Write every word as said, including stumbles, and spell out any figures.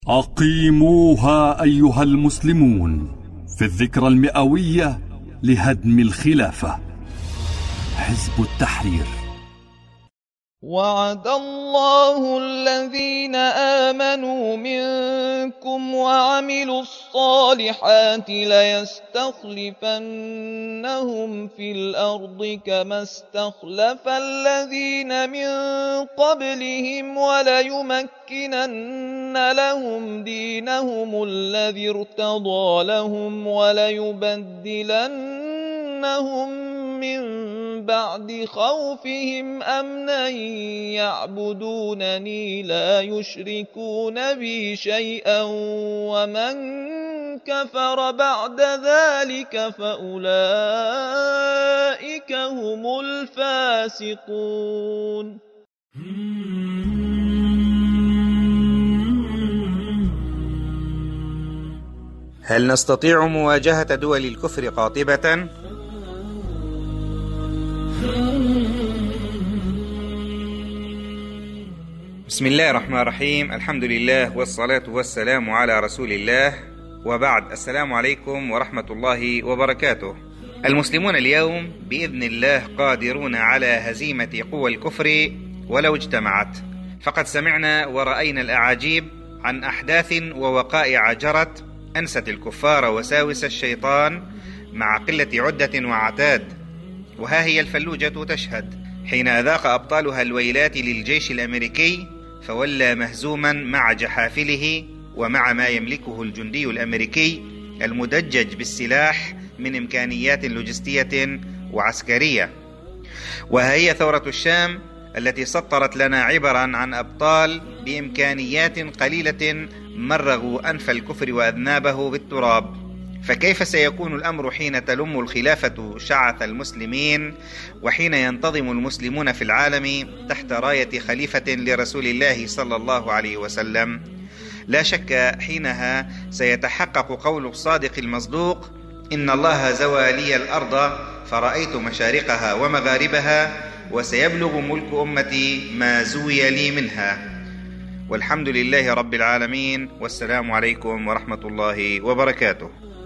أقيموها أيها المسلمون في الذكرى المئوية لهدم الخلافة. حزب التحرير. وعد الله الذين آمنوا منكم وعملوا الصالحات ليستخلفنهم في الأرض كما استخلف الذين من قبلهم وليمكنن لهم دينهم الذي ارتضى لهم وليبدلنهم من بعد خوفهم أمنا يعبدونني لا يشركون بي شيئا ومن كفر بعد ذلك فأولئك هم الفاسقون. هل نستطيع مواجهة دول الكفر قاطبة؟ بسم الله الرحمن الرحيم. الحمد لله والصلاة والسلام على رسول الله، وبعد. السلام عليكم ورحمة الله وبركاته. المسلمون اليوم بإذن الله قادرون على هزيمة قوى الكفر ولو اجتمعت، فقد سمعنا ورأينا الأعاجيب عن أحداث ووقائع جرت أنست الكفار وساوس الشيطان مع قلة عدة وعتاد، وها هي الفلوجة تشهد حين أذاق أبطالها الويلات للجيش الأمريكي فولى مهزوما مع جحافله ومع ما يملكه الجندي الأمريكي المدجج بالسلاح من إمكانيات لوجستية وعسكرية. وهي ثورة الشام التي سطرت لنا عبرا عن أبطال بإمكانيات قليلة مرغوا أنف الكفر وأذنابه بالتراب. فكيف سيكون الأمر حين تلم الخلافة شعث المسلمين، وحين ينتظم المسلمون في العالم تحت راية خليفة لرسول الله صلى الله عليه وسلم؟ لا شك حينها سيتحقق قول الصادق المصدوق: إن الله زوى لي الأرض فرأيت مشارقها ومغاربها وسيبلغ ملك أمتي ما زوي لي منها. والحمد لله رب العالمين، والسلام عليكم ورحمة الله وبركاته.